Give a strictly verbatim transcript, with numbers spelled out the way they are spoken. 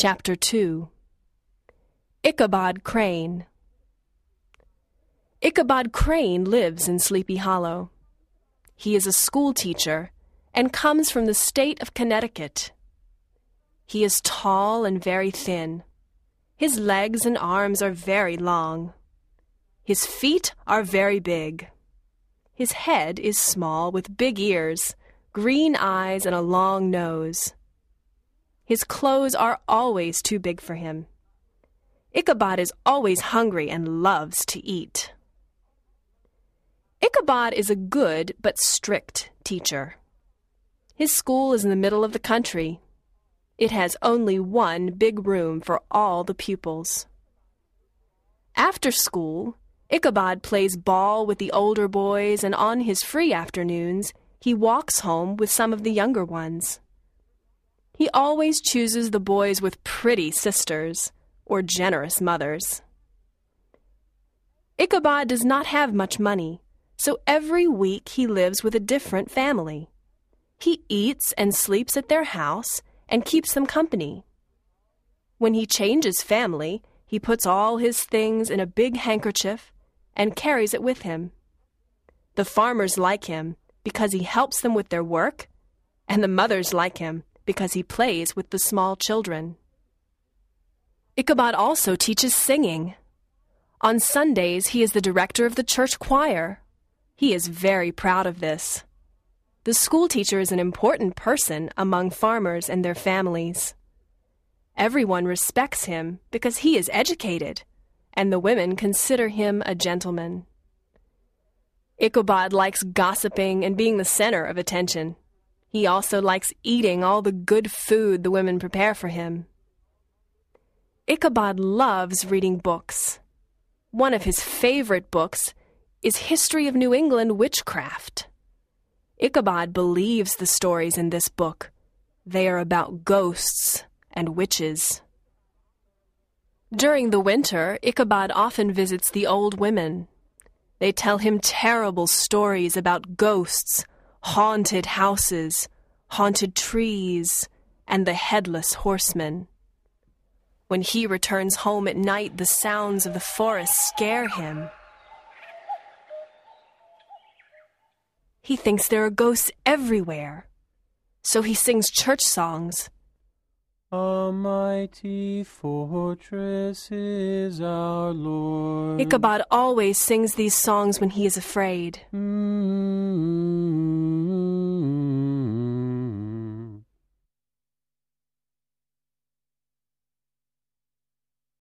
Chapter two. Ichabod Crane. Ichabod Crane lives in Sleepy Hollow. He is a school teacher and comes from the state of Connecticut. He is tall and very thin. His legs and arms are very long. His feet are very big. His head is small with big ears, green eyes, and a long nose. His clothes are always too big for him. Ichabod is always hungry and loves to eat. Ichabod is a good but strict teacher. His school is in the middle of the country. It has only one big room for all the pupils. After school, Ichabod plays ball with the older boys, and on his free afternoons, he walks home with some of the younger ones. He always chooses the boys with pretty sisters or generous mothers. Ichabod does not have much money, so every week he lives with a different family. He eats and sleeps at their house and keeps them company. When he changes family, he puts all his things in a big handkerchief and carries it with him. The farmers like him because he helps them with their work, and the mothers like him because he plays with the small children. Ichabod also teaches singing. On Sundays, he is the director of the church choir. He is very proud of this. The school teacher is an important person among farmers and their families. Everyone respects him because he is educated, and the women consider him a gentleman. Ichabod likes gossiping and being the center of attention. He also likes eating all the good food the women prepare for him. Ichabod loves reading books. One of his favorite books is History of New England Witchcraft. Ichabod believes the stories in this book. They are about ghosts and witches. During the winter, Ichabod often visits the old women. They tell him terrible stories about ghosts, haunted houses, haunted trees, and the headless horseman. When he returns home at night, the sounds of the forest scare him. He thinks there are ghosts everywhere, so he sings church songs. A mighty fortress is our Lord. Ichabod always sings these songs when he is afraid. Mm-hmm.